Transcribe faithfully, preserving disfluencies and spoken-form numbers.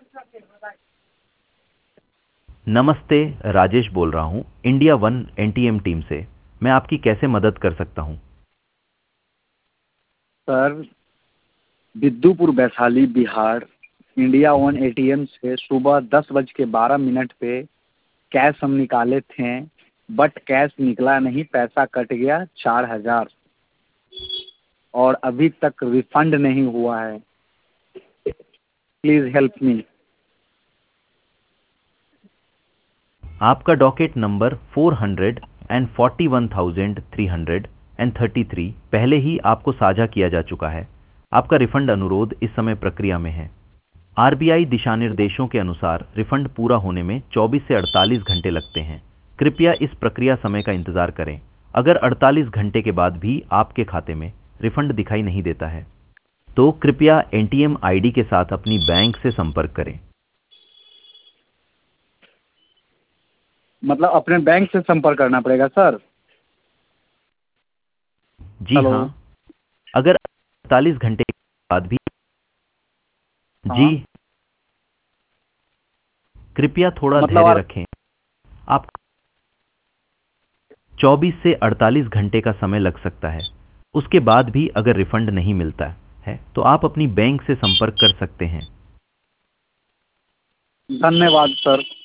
नमस्ते, राजेश बोल रहा हूँ इंडिया वन एनटीएम टीम से। मैं आपकी कैसे मदद कर सकता हूँ? Sir, Bidupur Vaishali Bihar India one ATM से सुबह दस बज के बारह मिनट पे कैश हम निकाले थे, बट कैश निकला नहीं, पैसा कट गया चार हजार, और अभी तक रिफंड नहीं हुआ है। Please help me. आपका docket number four hundred and forty one thousand three hundred and thirty three पहले ही आपको साझा किया जा चुका है। आपका रिफंड अनुरोध इस समय प्रक्रिया में है। आरबीआई दिशा निर्देशों के अनुसार रिफंड पूरा होने में चौबीस से अड़तालीस घंटे लगते हैं। कृपया इस प्रक्रिया समय का इंतजार करें। अगर अड़तालीस घंटे के बाद भी आपके खाते में रिफंड दिखाई नहीं देता है तो कृपया एनटीएम आईडी के साथ अपनी बैंक से संपर्क करें। मतलब अपने बैंक से संपर्क करना पड़ेगा सर? जी हेलो। हाँ, अगर अड़तालीस घंटे के बाद भी। जी, हाँ, कृपया थोड़ा मतलब धैर्य और रखें। आप चौबीस से अड़तालीस घंटे का समय लग सकता है। उसके बाद भी अगर रिफंड नहीं मिलता है तो आप अपनी बैंक से संपर्क कर सकते हैं। धन्यवाद सर।